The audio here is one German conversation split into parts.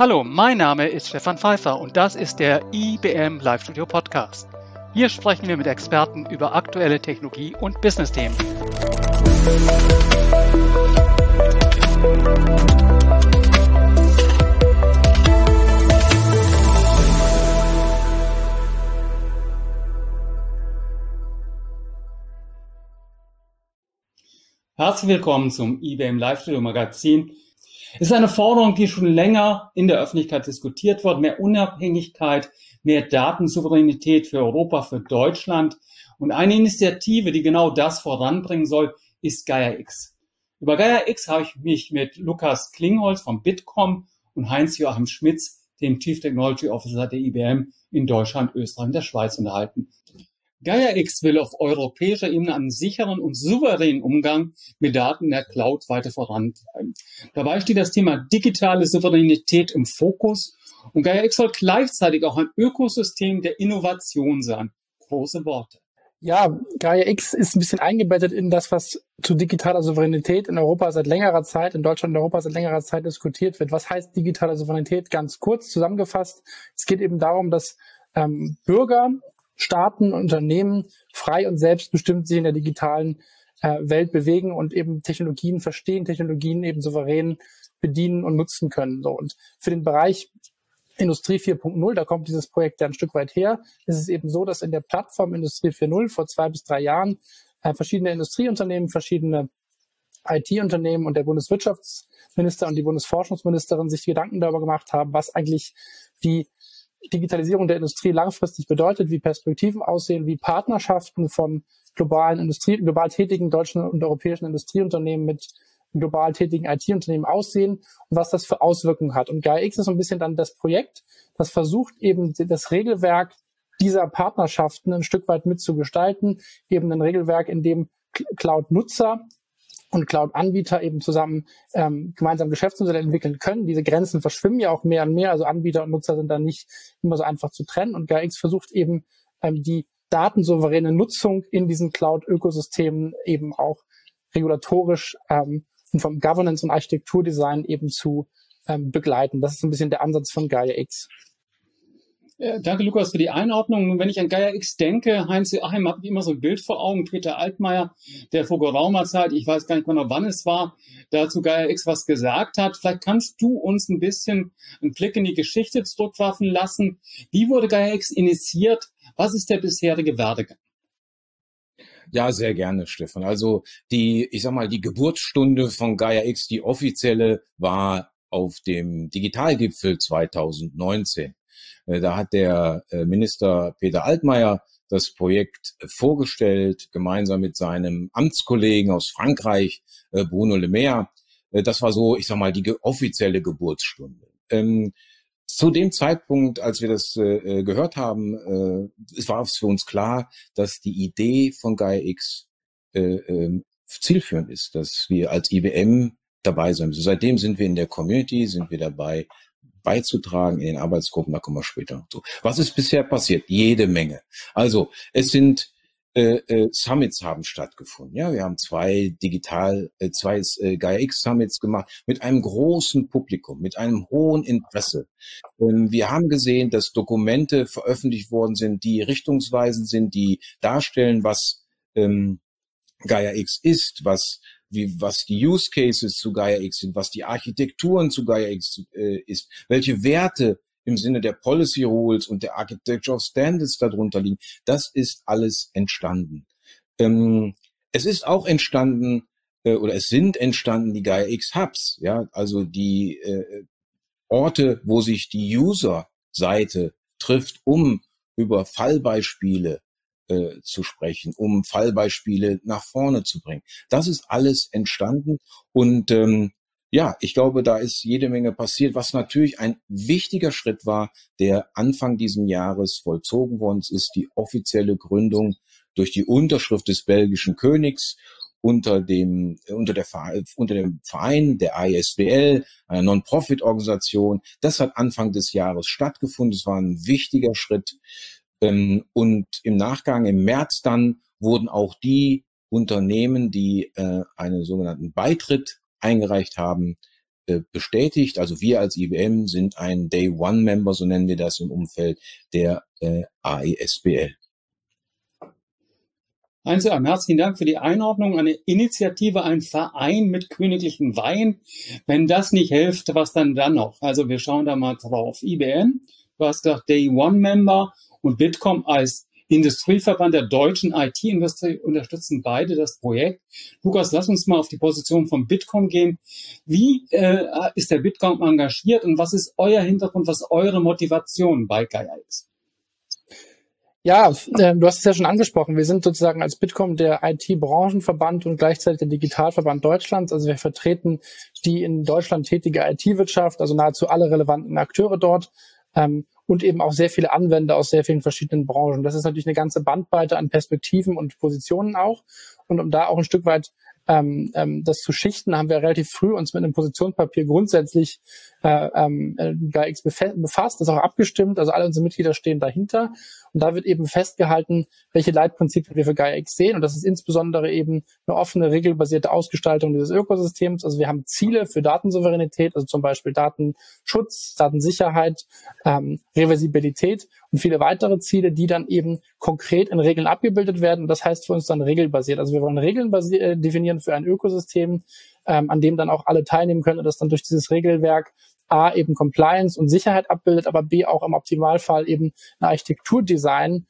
Hallo, mein Name ist Stefan Pfeiffer und das ist der IBM Live Studio Podcast. Hier sprechen wir mit Experten über aktuelle Technologie- und Business-Themen. Herzlich willkommen zum IBM Live Studio Magazin. Es ist eine Forderung, die schon länger in der Öffentlichkeit diskutiert wird. Mehr Unabhängigkeit, mehr Datensouveränität für Europa, für Deutschland. Und eine Initiative, die genau das voranbringen soll, ist Gaia-X. Über Gaia-X habe ich mich mit Lukas Klingholz vom Bitkom und Heinz-Joachim Schmitz, dem Chief Technology Officer der IBM in Deutschland, Österreich und der Schweiz unterhalten. Gaia-X will auf europäischer Ebene einen sicheren und souveränen Umgang mit Daten in der Cloud weiter vorantreiben. Dabei steht das Thema digitale Souveränität im Fokus und Gaia-X soll gleichzeitig auch ein Ökosystem der Innovation sein. Große Worte. Ja, Gaia-X ist ein bisschen eingebettet in das, was zu digitaler Souveränität in Europa seit längerer Zeit, in Deutschland und Europa seit längerer Zeit diskutiert wird. Was heißt digitale Souveränität? Ganz kurz zusammengefasst. Es geht eben darum, dass Bürger, Staaten, Unternehmen frei und selbstbestimmt sich in der digitalen Welt bewegen und eben Technologien verstehen, Technologien eben souverän bedienen und nutzen können. So, und für den Bereich Industrie 4.0, da kommt dieses Projekt ja ein Stück weit her, ist es eben so, dass in der Plattform Industrie 4.0 vor 2 bis 3 Jahren verschiedene Industrieunternehmen, verschiedene IT-Unternehmen und der Bundeswirtschaftsminister und die Bundesforschungsministerin sich Gedanken darüber gemacht haben, was eigentlich die Digitalisierung der Industrie langfristig bedeutet, wie Perspektiven aussehen, wie Partnerschaften von global tätigen deutschen und europäischen Industrieunternehmen mit global tätigen IT-Unternehmen aussehen und was das für Auswirkungen hat. Und Gaia-X ist so ein bisschen dann das Projekt, das versucht eben das Regelwerk dieser Partnerschaften ein Stück weit mitzugestalten, eben ein Regelwerk, in dem Cloud-Nutzer und Cloud-Anbieter eben zusammen gemeinsam Geschäftsmodelle entwickeln können. Diese Grenzen verschwimmen ja auch mehr und mehr, also Anbieter und Nutzer sind dann nicht immer so einfach zu trennen. Und Gaia-X versucht eben die datensouveräne Nutzung in diesen Cloud-Ökosystemen eben auch regulatorisch und vom Governance- und Architekturdesign eben zu begleiten. Das ist ein bisschen der Ansatz von Gaia-X. Danke, Lukas, für die Einordnung. Und wenn ich an Gaia-X denke, Heinz-Joachim, habe ich immer so ein Bild vor Augen. Peter Altmaier, der vor geraumer Zeit, ich weiß gar nicht genau, wann es war, dazu Gaia-X was gesagt hat. Vielleicht kannst du uns ein bisschen einen Blick in die Geschichte zurückwerfen lassen. Wie wurde Gaia-X initiiert? Was ist der bisherige Werdegang? Ja, sehr gerne, Stefan. Also die Geburtsstunde von Gaia-X, die offizielle, war auf dem Digitalgipfel 2019. Da hat der Minister Peter Altmaier das Projekt vorgestellt, gemeinsam mit seinem Amtskollegen aus Frankreich, Bruno Le Maire. Das war so, die offizielle Geburtsstunde. Zu dem Zeitpunkt, als wir das gehört haben, es war für uns klar, dass die Idee von Gaia-X zielführend ist, dass wir als IBM dabei sein müssen. Seitdem sind wir in der Community, sind wir dabei beizutragen in den Arbeitsgruppen, da kommen wir später zu. Was ist bisher passiert? Jede Menge. Also es sind Summits haben stattgefunden. Ja, wir haben zwei Gaia-X Summits gemacht mit einem großen Publikum, mit einem hohen Interesse. Wir haben gesehen, dass Dokumente veröffentlicht worden sind, die richtungsweisend sind, die darstellen, was Gaia-X ist, was die Use Cases zu Gaia-X sind, was die Architekturen zu Gaia-X ist, welche Werte im Sinne der Policy Rules und der Architecture of Standards darunter liegen. Das ist alles entstanden. Es ist auch entstanden, es sind entstanden die Gaia-X Hubs, ja, also die Orte, wo sich die User-Seite trifft, um über Fallbeispiele zu sprechen, um Fallbeispiele nach vorne zu bringen. Das ist alles entstanden und ich glaube, da ist jede Menge passiert, was natürlich ein wichtiger Schritt war, der Anfang diesen Jahres vollzogen worden ist, die offizielle Gründung durch die Unterschrift des belgischen Königs unter dem Verein der ISBL, einer Non-Profit-Organisation. Das hat Anfang des Jahres stattgefunden. Es war ein wichtiger Schritt. Und im Nachgang, im März dann, wurden auch die Unternehmen, die einen sogenannten Beitritt eingereicht haben, bestätigt. Also wir als IBM sind ein Day-One-Member, so nennen wir das im Umfeld der AESBL. Heinz, herzlichen Dank für die Einordnung. Eine Initiative, ein Verein mit königlichen Weihen. Wenn das nicht hilft, was dann noch? Also wir schauen da mal drauf. IBM, du hast gesagt Day-One-Member und Bitkom als Industrieverband der deutschen IT-Industrie unterstützen beide das Projekt. Lukas, lass uns mal auf die Position von Bitkom gehen. Wie ist der Bitkom engagiert und was ist euer Hintergrund, was ist eure Motivation bei Gaia-X? Ja, du hast es ja schon angesprochen. Wir sind sozusagen als Bitkom der IT-Branchenverband und gleichzeitig der Digitalverband Deutschlands. Also wir vertreten die in Deutschland tätige IT-Wirtschaft, also nahezu alle relevanten Akteure dort. Und eben auch sehr viele Anwender aus sehr vielen verschiedenen Branchen. Das ist natürlich eine ganze Bandbreite an Perspektiven und Positionen auch. Und um da auch ein Stück weit das zu schichten, haben wir relativ früh uns mit einem Positionspapier grundsätzlich GAIA-X befasst, das ist auch abgestimmt, also alle unsere Mitglieder stehen dahinter. Und da wird eben festgehalten, welche Leitprinzipien wir für GAIA-X sehen. Und das ist insbesondere eben eine offene, regelbasierte Ausgestaltung dieses Ökosystems. Also wir haben Ziele für Datensouveränität, also zum Beispiel Datenschutz, Datensicherheit, Reversibilität und viele weitere Ziele, die dann eben konkret in Regeln abgebildet werden. Und das heißt für uns dann regelbasiert. Also wir wollen Regeln definieren für ein Ökosystem, an dem dann auch alle teilnehmen können und das dann durch dieses Regelwerk A eben Compliance und Sicherheit abbildet, aber B auch im Optimalfall eben ein Architekturdesign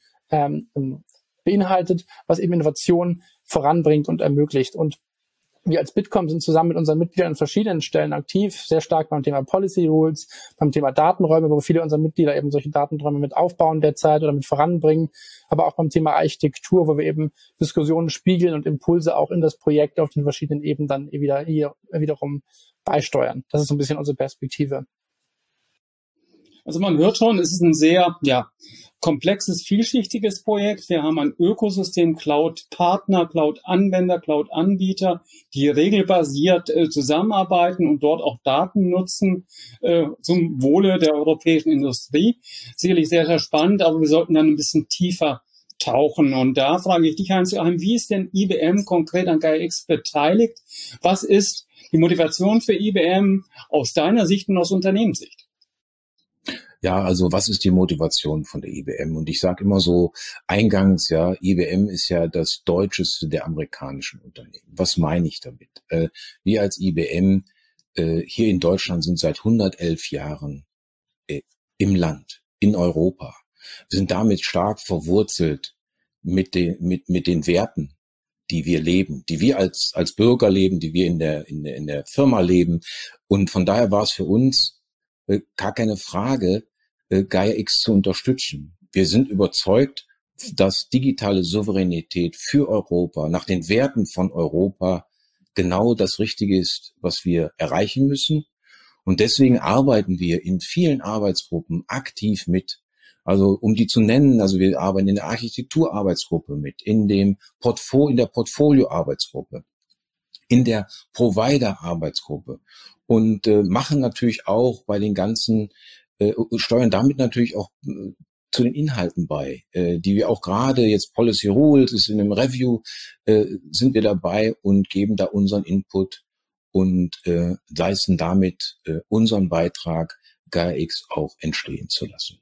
beinhaltet, was eben Innovation voranbringt und ermöglicht. Und wir als Bitkom sind zusammen mit unseren Mitgliedern an verschiedenen Stellen aktiv, sehr stark beim Thema Policy Rules, beim Thema Datenräume, wo viele unserer Mitglieder eben solche Datenräume mit aufbauen derzeit oder mit voranbringen, aber auch beim Thema Architektur, wo wir eben Diskussionen spiegeln und Impulse auch in das Projekt auf den verschiedenen Ebenen dann wiederum beisteuern. Das ist so ein bisschen unsere Perspektive. Also man hört schon, es ist ein sehr komplexes, vielschichtiges Projekt. Wir haben ein Ökosystem, Cloud-Partner, Cloud-Anwender, Cloud-Anbieter, die regelbasiert zusammenarbeiten und dort auch Daten nutzen zum Wohle der europäischen Industrie. Sicherlich sehr, sehr spannend, aber wir sollten dann ein bisschen tiefer tauchen. Und da frage ich dich, Heinz, wie ist denn IBM konkret an GAIA-X beteiligt? Was ist die Motivation für IBM aus deiner Sicht und aus Unternehmenssicht? Ja, also was ist die Motivation von der IBM? Und ich sage immer so eingangs, ja, IBM ist ja das deutscheste der amerikanischen Unternehmen. Was meine ich damit? Wir als IBM hier in Deutschland sind seit 111 Jahren im Land, in Europa. Wir sind damit stark verwurzelt mit den Werten, die wir leben, die wir als Bürger leben, die wir in der Firma leben. Und von daher war es für uns gar keine Frage, GAIA-X zu unterstützen. Wir sind überzeugt, dass digitale Souveränität für Europa, nach den Werten von Europa, genau das Richtige ist, was wir erreichen müssen. Und deswegen arbeiten wir in vielen Arbeitsgruppen aktiv mit. Also um die zu nennen, also wir arbeiten in der Architekturarbeitsgruppe mit, in der Portfolio-Arbeitsgruppe, in der Provider-Arbeitsgruppe und machen natürlich auch bei den ganzen steuern damit natürlich auch zu den Inhalten bei, die wir auch gerade jetzt Policy Rules ist in einem Review, sind wir dabei und geben da unseren Input und leisten damit unseren Beitrag, GAIA-X auch entstehen zu lassen.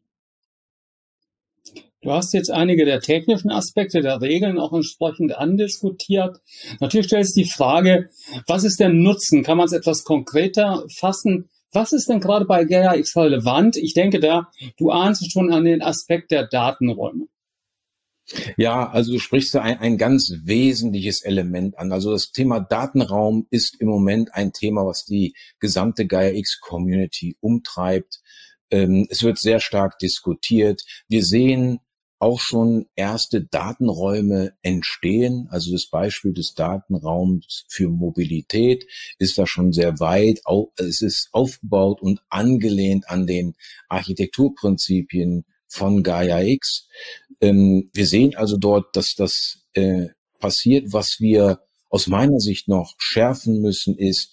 Du hast jetzt einige der technischen Aspekte der Regeln auch entsprechend andiskutiert. Natürlich stellt sich die Frage, was ist der Nutzen? Kann man es etwas konkreter fassen? Was ist denn gerade bei GAIA-X relevant? Ich denke du ahnst schon an den Aspekt der Datenräume. Ja, also du sprichst da ein ganz wesentliches Element an. Also das Thema Datenraum ist im Moment ein Thema, was die gesamte GAIA-X-Community umtreibt. Es wird sehr stark diskutiert. Wir sehen auch schon erste Datenräume entstehen. Also das Beispiel des Datenraums für Mobilität ist da schon sehr weit. Es ist aufgebaut und angelehnt an den Architekturprinzipien von GAIA-X. Wir sehen also dort, dass das passiert. Was wir aus meiner Sicht noch schärfen müssen, ist,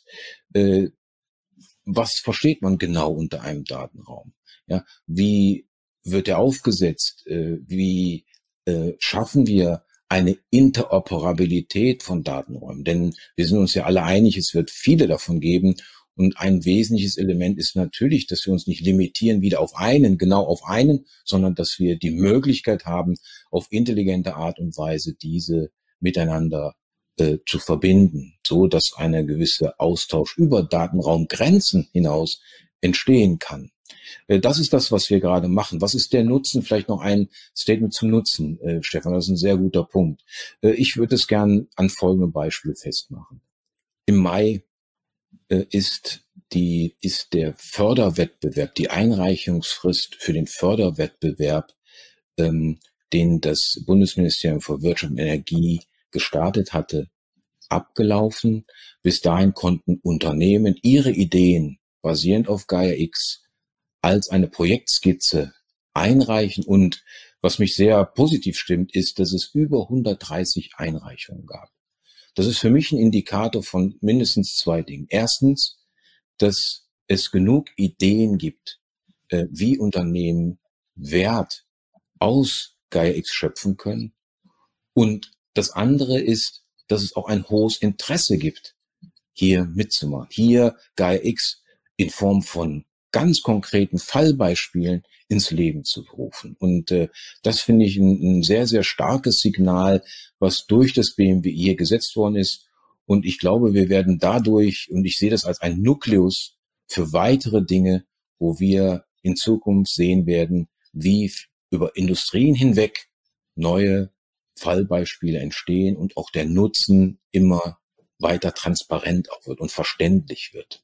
was versteht man genau unter einem Datenraum? Ja, wie wird er aufgesetzt? Wie schaffen wir eine Interoperabilität von Datenräumen? Denn wir sind uns ja alle einig, es wird viele davon geben Und ein wesentliches Element ist natürlich, dass wir uns nicht limitieren wieder genau auf einen, sondern dass wir die Möglichkeit haben, auf intelligente Art und Weise diese miteinander zu verbinden, so dass eine gewisse Austausch über Datenraumgrenzen hinaus entstehen kann. Das ist das, was wir gerade machen. Was ist der Nutzen? Vielleicht noch ein Statement zum Nutzen, Stefan. Das ist ein sehr guter Punkt. Ich würde es gern an folgendem Beispiel festmachen. Im Mai ist der Förderwettbewerb, die Einreichungsfrist für den Förderwettbewerb, den das Bundesministerium für Wirtschaft und Energie gestartet hatte, abgelaufen. Bis dahin konnten Unternehmen ihre Ideen basierend auf Gaia-X als eine Projektskizze einreichen. Und was mich sehr positiv stimmt, ist, dass es über 130 Einreichungen gab. Das ist für mich ein Indikator von mindestens zwei Dingen. Erstens, dass es genug Ideen gibt, wie Unternehmen Wert aus Gaia-X schöpfen können. Und das andere ist, dass es auch ein hohes Interesse gibt, hier mitzumachen. Hier Gaia-X in Form von ganz konkreten Fallbeispielen ins Leben zu rufen. Und das finde ich ein sehr, sehr starkes Signal, was durch das BMWI hier gesetzt worden ist. Und ich glaube, wir werden dadurch, und ich sehe das als ein Nukleus für weitere Dinge, wo wir in Zukunft sehen werden, wie über Industrien hinweg neue Fallbeispiele entstehen und auch der Nutzen immer weiter transparent auch wird und verständlich wird.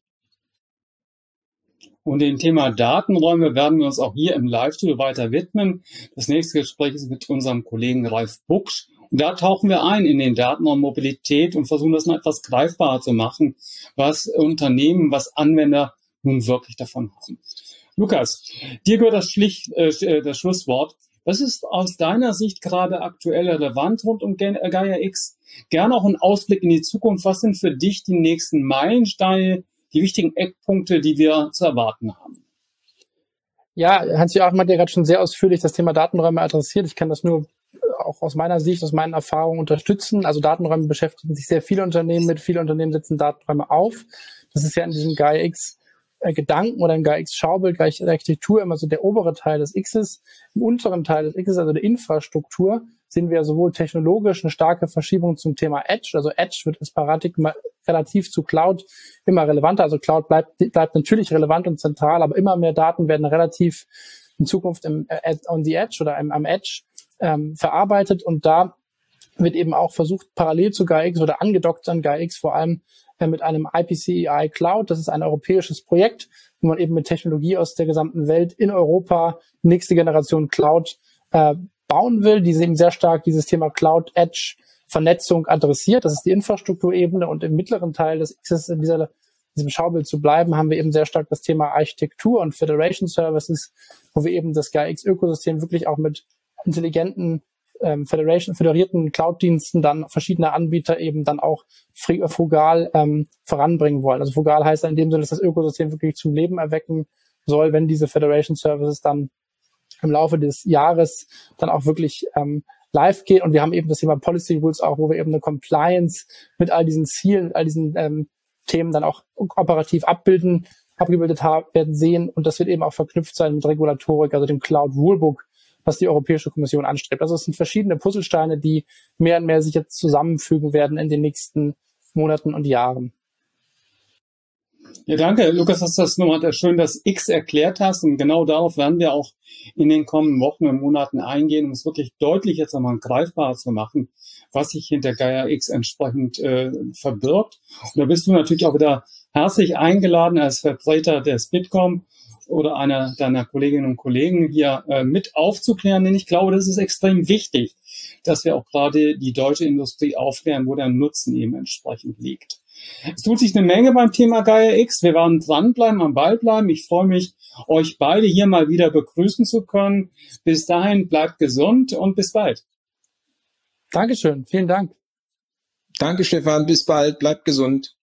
Und dem Thema Datenräume werden wir uns auch hier im Live-Studio weiter widmen. Das nächste Gespräch ist mit unserem Kollegen Ralf Buksch. Und da tauchen wir ein in den Datenraum Mobilität und versuchen das mal etwas greifbarer zu machen, was Unternehmen, was Anwender nun wirklich davon haben. Lukas, dir gehört das Schlusswort. Was ist aus deiner Sicht gerade aktuell relevant rund um Gaia-X? Gerne auch ein Ausblick in die Zukunft. Was sind für dich die nächsten Meilensteine, die wichtigen Eckpunkte, die wir zu erwarten haben? Ja, Hans-Joachim hat ja gerade schon sehr ausführlich das Thema Datenräume adressiert. Ich kann das nur auch aus meiner Sicht, aus meinen Erfahrungen unterstützen. Also Datenräume beschäftigen sich sehr viele Unternehmen mit. Viele Unternehmen setzen Datenräume auf. Das ist ja in diesem Gaia-X Gedanken oder im Gaia-X-Schaubild, Gaia-Architektur immer so der obere Teil des Xs. Im unteren Teil des Xs, also der Infrastruktur, sehen wir sowohl technologisch eine starke Verschiebung zum Thema Edge. Also Edge wird als Paradigma relativ zu Cloud immer relevanter. Also Cloud bleibt natürlich relevant und zentral, aber immer mehr Daten werden relativ in Zukunft on the Edge oder am Edge verarbeitet. Und da wird eben auch versucht, parallel zu Gaia-X oder angedockt an Gaia-X vor allem mit einem IPCEI Cloud. Das ist ein europäisches Projekt, wo man eben mit Technologie aus der gesamten Welt in Europa nächste Generation Cloud bauen will, die eben sehr stark dieses Thema Cloud Edge Vernetzung adressiert. Das ist die Infrastrukturebene, und im mittleren Teil des Xs in diesem Schaubild zu bleiben, haben wir eben sehr stark das Thema Architektur und Federation Services, wo wir eben das Gaia-X Ökosystem wirklich auch mit intelligenten föderierten Cloud-Diensten dann verschiedene Anbieter eben dann auch frugal voranbringen wollen. Also frugal heißt in dem Sinne, dass das Ökosystem wirklich zum Leben erwecken soll, wenn diese Federation Services dann im Laufe des Jahres dann auch wirklich live gehen. Und wir haben eben das Thema Policy Rules auch, wo wir eben eine Compliance mit all diesen Zielen, mit all diesen Themen dann auch operativ abgebildet werden sehen. Und das wird eben auch verknüpft sein mit Regulatorik, also dem Cloud Rulebook, was die Europäische Kommission anstrebt. Also es sind verschiedene Puzzlesteine, die mehr und mehr sich jetzt zusammenfügen werden in den nächsten Monaten und Jahren. Ja, danke, Lukas, dass das nochmal schön das X erklärt hast. Und genau darauf werden wir auch in den kommenden Wochen und Monaten eingehen, um es wirklich deutlich jetzt einmal greifbar zu machen, was sich hinter Gaia-X entsprechend verbirgt. Und da bist du natürlich auch wieder herzlich eingeladen als Vertreter des Bitkom oder einer deiner Kolleginnen und Kollegen hier mit aufzuklären, denn ich glaube, das ist extrem wichtig, dass wir auch gerade die deutsche Industrie aufklären, wo der Nutzen eben entsprechend liegt. Es tut sich eine Menge beim Thema Gaia-X. Wir werden dranbleiben, am Ball bleiben. Ich freue mich, euch beide hier mal wieder begrüßen zu können. Bis dahin, bleibt gesund und bis bald. Dankeschön, vielen Dank. Danke, Stefan, bis bald, bleibt gesund.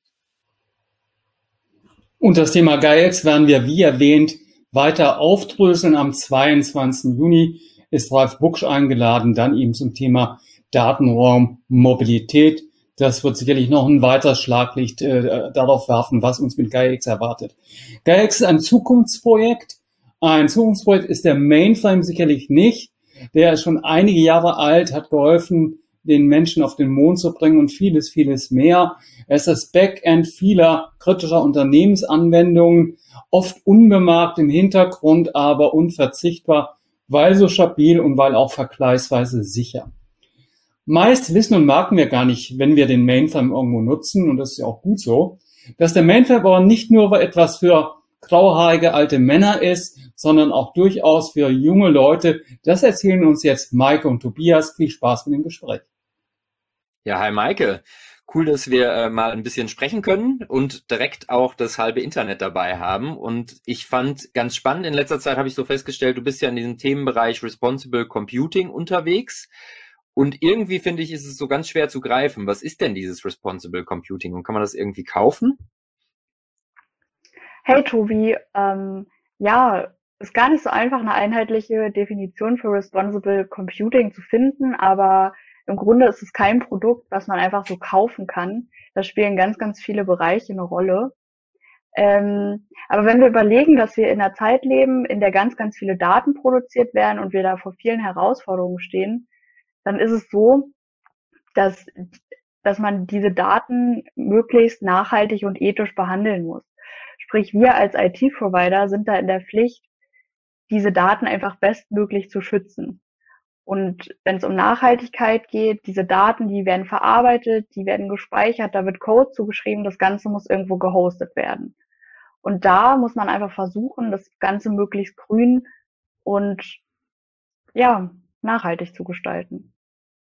Und das Thema Gaia-X werden wir, wie erwähnt, weiter aufdröseln. Am 22. Juni ist Ralf Buksch eingeladen, dann eben zum Thema Datenraum Mobilität. Das wird sicherlich noch ein weiteres Schlaglicht darauf werfen, was uns mit Gaia-X erwartet. Gaia-X ist ein Zukunftsprojekt. Ein Zukunftsprojekt ist der Mainframe sicherlich nicht. Der ist schon einige Jahre alt, hat geholfen, den Menschen auf den Mond zu bringen und vieles, vieles mehr. Er ist das Backend vieler kritischer Unternehmensanwendungen, oft unbemerkt im Hintergrund, aber unverzichtbar, weil so stabil und weil auch vergleichsweise sicher. Meist wissen und merken wir gar nicht, wenn wir den Mainframe irgendwo nutzen, und das ist ja auch gut so, dass der Mainframe aber nicht nur etwas für grauhaarige alte Männer ist, sondern auch durchaus für junge Leute. Das erzählen uns jetzt Maike und Tobias. Viel Spaß mit dem Gespräch. Ja, hi Maike. Cool, dass wir mal ein bisschen sprechen können und direkt auch das halbe Internet dabei haben. Und ich fand ganz spannend, in letzter Zeit habe ich so festgestellt, du bist ja in diesem Themenbereich Responsible Computing unterwegs. Und irgendwie finde ich, ist es so ganz schwer zu greifen. Was ist denn dieses Responsible Computing und kann man das irgendwie kaufen? Hey Tobi, ja, ist gar nicht so einfach, eine einheitliche Definition für Responsible Computing zu finden, aber im Grunde ist es kein Produkt, was man einfach so kaufen kann. Da spielen ganz, ganz viele Bereiche eine Rolle. Aber wenn wir überlegen, dass wir in einer Zeit leben, in der ganz, ganz viele Daten produziert werden und wir da vor vielen Herausforderungen stehen, dann ist es so, dass, dass man diese Daten möglichst nachhaltig und ethisch behandeln muss. Sprich, wir als IT-Provider sind da in der Pflicht, diese Daten einfach bestmöglich zu schützen. Und wenn es um Nachhaltigkeit geht, diese Daten, die werden verarbeitet, die werden gespeichert, da wird Code zugeschrieben, das Ganze muss irgendwo gehostet werden. Und da muss man einfach versuchen, das Ganze möglichst grün und ja, nachhaltig zu gestalten.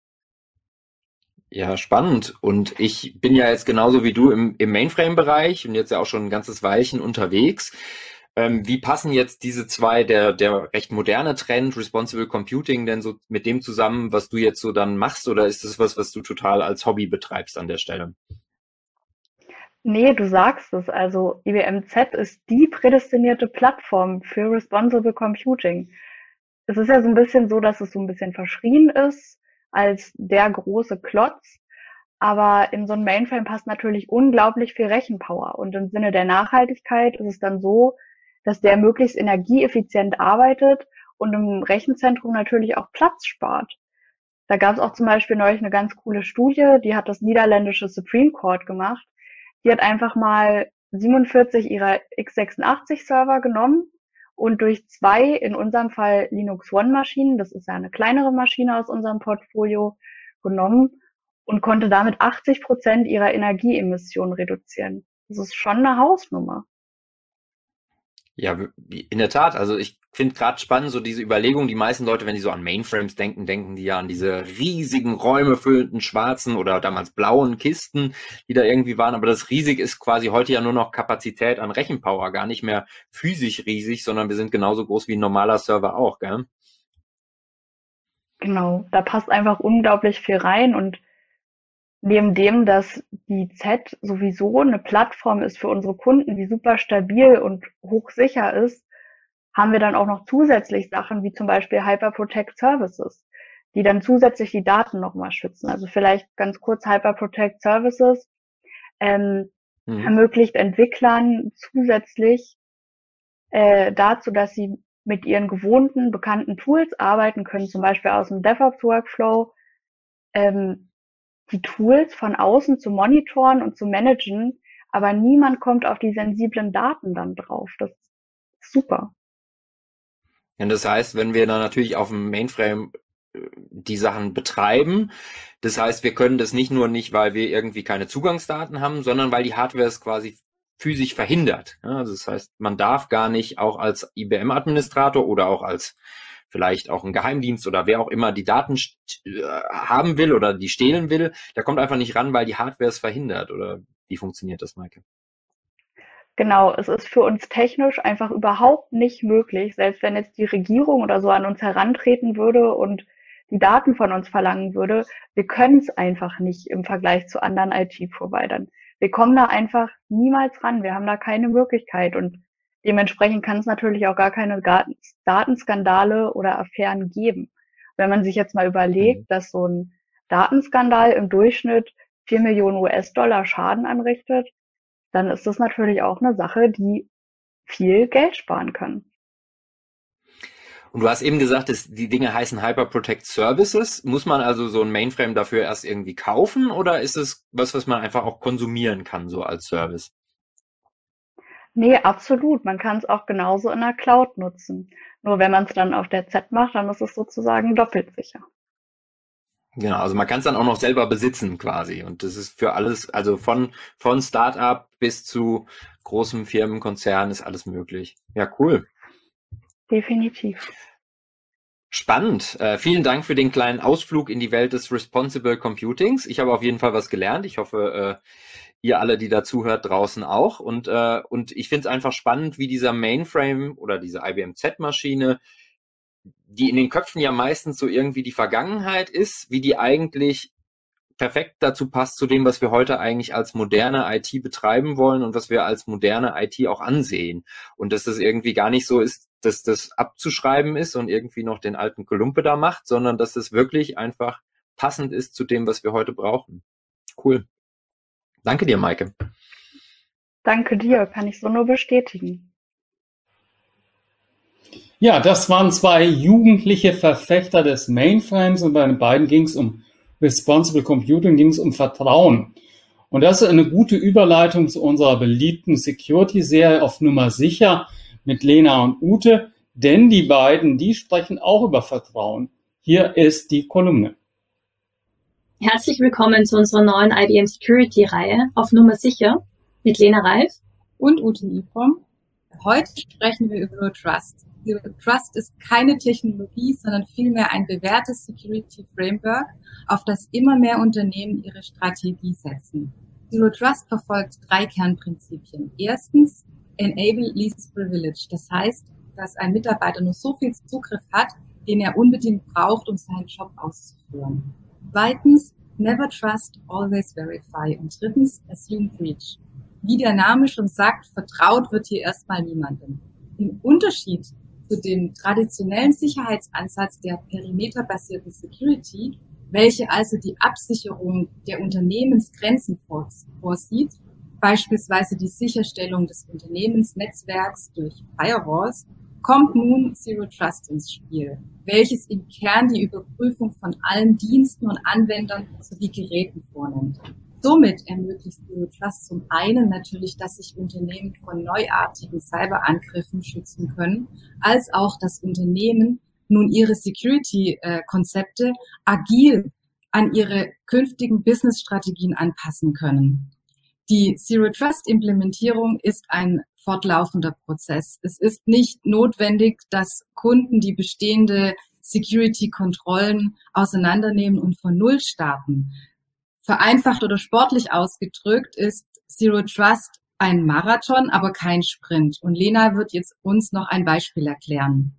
Ja, spannend. Und ich bin ja jetzt genauso wie du im Mainframe-Bereich und jetzt ja auch schon ein ganzes Weilchen unterwegs. Wie passen jetzt diese zwei, der recht moderne Trend, Responsible Computing, denn so mit dem zusammen, was du jetzt so dann machst? Oder ist das was du total als Hobby betreibst an der Stelle? Nee, du sagst es. Also IBM Z ist die prädestinierte Plattform für Responsible Computing. Es ist ja so ein bisschen so, dass es so ein bisschen verschrien ist als der große Klotz. Aber in so ein Mainframe passt natürlich unglaublich viel Rechenpower. Und im Sinne der Nachhaltigkeit ist es dann so, dass der möglichst energieeffizient arbeitet und im Rechenzentrum natürlich auch Platz spart. Da gab es auch zum Beispiel neulich eine ganz coole Studie, die hat das niederländische Supreme Court gemacht. Die hat einfach mal 47 ihrer x86-Server genommen und durch 2, in unserem Fall Linux One-Maschinen, das ist ja eine kleinere Maschine aus unserem Portfolio, genommen und konnte damit 80% ihrer Energieemissionen reduzieren. Das ist schon eine Hausnummer. Ja, in der Tat. Also ich finde gerade spannend so diese Überlegung, die meisten Leute, wenn die so an Mainframes denken, denken die ja an diese riesigen räumefüllenden schwarzen oder damals blauen Kisten, die da irgendwie waren. Aber das riesig ist quasi heute ja nur noch Kapazität an Rechenpower, gar nicht mehr physisch riesig, sondern wir sind genauso groß wie ein normaler Server auch, gell? Genau, da passt einfach unglaublich viel rein und neben dem, dass die Z sowieso eine Plattform ist für unsere Kunden, die super stabil und hochsicher ist, haben wir dann auch noch zusätzlich Sachen wie zum Beispiel Hyperprotect Services, die dann zusätzlich die Daten nochmal schützen. Also vielleicht ganz kurz Hyperprotect Services ermöglicht Entwicklern zusätzlich dazu, dass sie mit ihren gewohnten, bekannten Tools arbeiten können, zum Beispiel aus dem DevOps-Workflow, die Tools von außen zu monitoren und zu managen, aber niemand kommt auf die sensiblen Daten dann drauf. Das ist super. Ja, das heißt, wenn wir dann natürlich auf dem Mainframe die Sachen betreiben, das heißt, wir können das nicht nur nicht, weil wir irgendwie keine Zugangsdaten haben, sondern weil die Hardware es quasi physisch verhindert. Ja, also das heißt, man darf gar nicht auch als IBM-Administrator oder auch als vielleicht auch ein Geheimdienst oder wer auch immer die Daten haben will oder die stehlen will, der kommt einfach nicht ran, weil die Hardware es verhindert. Oder wie funktioniert das, Maike? Genau, es ist für uns technisch einfach überhaupt nicht möglich, selbst wenn jetzt die Regierung oder so an uns herantreten würde und die Daten von uns verlangen würde, wir können es einfach nicht im Vergleich zu anderen IT-Providern. Wir kommen da einfach niemals ran, wir haben da keine Möglichkeit und dementsprechend kann es natürlich auch gar keine Datenskandale oder Affären geben. Wenn man sich jetzt mal überlegt, dass so ein Datenskandal im Durchschnitt 4 Millionen US-Dollar Schaden anrichtet, dann ist das natürlich auch eine Sache, die viel Geld sparen kann. Und du hast eben gesagt, die Dinge heißen Hyperprotect Services. Muss man also so ein Mainframe dafür erst irgendwie kaufen oder ist es was man einfach auch konsumieren kann, so als Service? Nee, absolut. Man kann es auch genauso in der Cloud nutzen. Nur wenn man es dann auf der Z macht, dann ist es sozusagen doppelt sicher. Genau, also man kann es dann auch noch selber besitzen quasi. Und das ist für alles, also von Start-up bis zu großem Firmenkonzern ist alles möglich. Ja, cool. Definitiv. Spannend. Vielen Dank für den kleinen Ausflug in die Welt des Responsible Computings. Ich habe auf jeden Fall was gelernt. Ich hoffe, ihr alle, die da zuhört, draußen auch. Und ich finde es einfach spannend, wie dieser Mainframe oder diese IBM Z-Maschine, die in den Köpfen ja meistens so irgendwie die Vergangenheit ist, wie die eigentlich perfekt dazu passt zu dem, was wir heute eigentlich als moderne IT betreiben wollen und was wir als moderne IT auch ansehen. Und dass das irgendwie gar nicht so ist, dass das abzuschreiben ist und irgendwie noch den alten Kolumpe da macht, sondern dass das wirklich einfach passend ist zu dem, was wir heute brauchen. Cool. Danke dir, Maike. Danke dir, kann ich so nur bestätigen. Ja, das waren zwei jugendliche Verfechter des Mainframes und bei den beiden ging es um Responsible Computing, ging es um Vertrauen. Und das ist eine gute Überleitung zu unserer beliebten Security-Serie auf Nummer sicher mit Lena und Ute, denn die beiden, die sprechen auch über Vertrauen. Hier ist die Kolumne. Herzlich willkommen zu unserer neuen IBM Security-Reihe auf Nummer sicher mit Lena Reif und Ute Niebrom. Heute sprechen wir über Zero Trust. Zero Trust ist keine Technologie, sondern vielmehr ein bewährtes Security Framework, auf das immer mehr Unternehmen ihre Strategie setzen. Zero Trust verfolgt 3 Kernprinzipien. Erstens, Enable Least Privilege. Das heißt, dass ein Mitarbeiter nur so viel Zugriff hat, den er unbedingt braucht, um seinen Job auszuführen. Zweitens, Never Trust, Always Verify. Und drittens, Assume Breach. Wie der Name schon sagt, vertraut wird hier erstmal niemandem. Im Unterschied zu dem traditionellen Sicherheitsansatz der perimeterbasierten Security, welche also die Absicherung der Unternehmensgrenzen vorsieht, beispielsweise die Sicherstellung des Unternehmensnetzwerks durch Firewalls, kommt nun Zero Trust ins Spiel, welches im Kern die Überprüfung von allen Diensten und Anwendern sowie Geräten vornimmt. Somit ermöglicht Zero Trust zum einen natürlich, dass sich Unternehmen von neuartigen Cyberangriffen schützen können, als auch, dass Unternehmen nun ihre Security-Konzepte agil an ihre künftigen Business-Strategien anpassen können. Die Zero Trust-Implementierung ist ein fortlaufender Prozess. Es ist nicht notwendig, dass Kunden die bestehende Security-Kontrollen auseinandernehmen und von Null starten. Vereinfacht oder sportlich ausgedrückt ist Zero Trust ein Marathon, aber kein Sprint. Und Lena wird jetzt uns noch ein Beispiel erklären.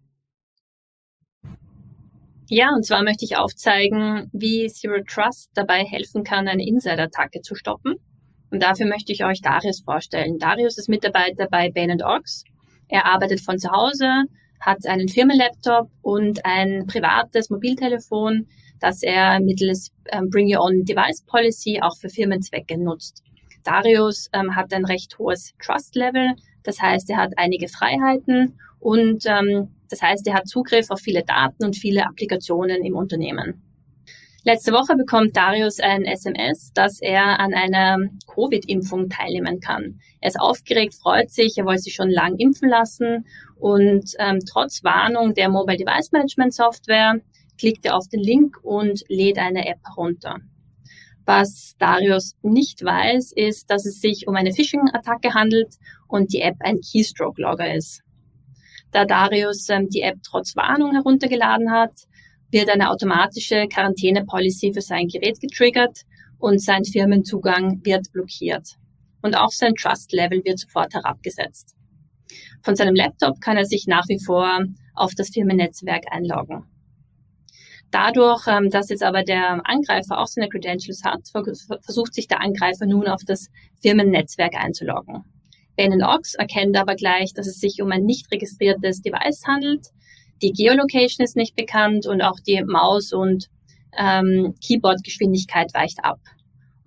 Ja, und zwar möchte ich aufzeigen, wie Zero Trust dabei helfen kann, eine Insider-Attacke zu stoppen. Und dafür möchte ich euch Darius vorstellen. Darius ist Mitarbeiter bei Bain & Ochs. Er arbeitet von zu Hause, hat einen Firmenlaptop und ein privates Mobiltelefon, das er mittels Bring Your Own Device Policy auch für Firmenzwecke nutzt. Darius hat ein recht hohes Trust-Level, das heißt, er hat einige Freiheiten und das heißt, er hat Zugriff auf viele Daten und viele Applikationen im Unternehmen. Letzte Woche bekommt Darius ein SMS, dass er an einer Covid-Impfung teilnehmen kann. Er ist aufgeregt, freut sich, er wollte sich schon lang impfen lassen und trotz Warnung der Mobile Device Management Software klickt er auf den Link und lädt eine App herunter. Was Darius nicht weiß, ist, dass es sich um eine Phishing-Attacke handelt und die App ein Keystroke-Logger ist. Da Darius die App trotz Warnung heruntergeladen hat, wird eine automatische Quarantäne-Policy für sein Gerät getriggert und sein Firmenzugang wird blockiert. Und auch sein Trust-Level wird sofort herabgesetzt. Von seinem Laptop kann er sich nach wie vor auf das Firmennetzwerk einloggen. Dadurch, dass jetzt aber der Angreifer auch seine Credentials hat, versucht sich der Angreifer nun auf das Firmennetzwerk einzuloggen. Bain & Ochs erkennt aber gleich, dass es sich um ein nicht registriertes Device handelt. Die Geolocation ist nicht bekannt und auch die Maus- und Keyboard-Geschwindigkeit weicht ab.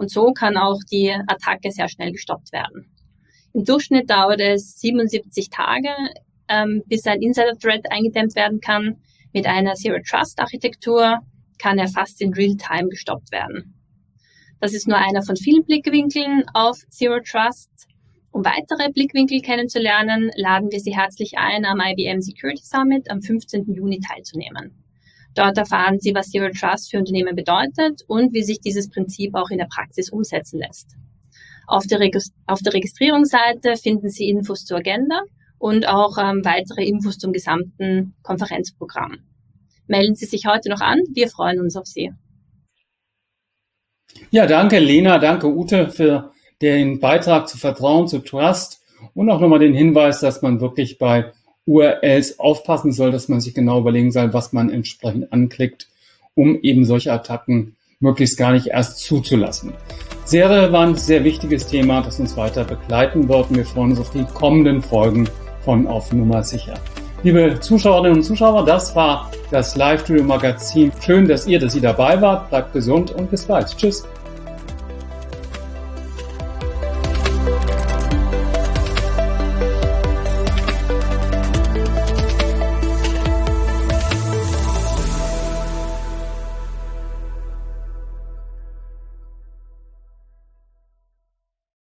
Und so kann auch die Attacke sehr schnell gestoppt werden. Im Durchschnitt dauert es 77 Tage, bis ein Insider-Threat eingedämmt werden kann. Mit einer Zero-Trust-Architektur kann er fast in Real-Time gestoppt werden. Das ist nur einer von vielen Blickwinkeln auf Zero Trust. Um weitere Blickwinkel kennenzulernen, laden wir Sie herzlich ein, am IBM Security Summit am 15. Juni teilzunehmen. Dort erfahren Sie, was Zero Trust für Unternehmen bedeutet und wie sich dieses Prinzip auch in der Praxis umsetzen lässt. Auf der Registrierungsseite finden Sie Infos zur Agenda und auch weitere Infos zum gesamten Konferenzprogramm. Melden Sie sich heute noch an, wir freuen uns auf Sie. Ja, danke Lena, danke Ute für den Beitrag zu Vertrauen, zu Trust und auch nochmal den Hinweis, dass man wirklich bei URLs aufpassen soll, dass man sich genau überlegen soll, was man entsprechend anklickt, um eben solche Attacken möglichst gar nicht erst zuzulassen. Sehr relevant, sehr wichtiges Thema, das uns weiter begleiten wird. Und wir freuen uns auf die kommenden Folgen von Auf Nummer sicher. Liebe Zuschauerinnen und Zuschauer, das war das Live-Studio-Magazin. Schön, dass ihr dabei wart. Bleibt gesund und bis bald. Tschüss.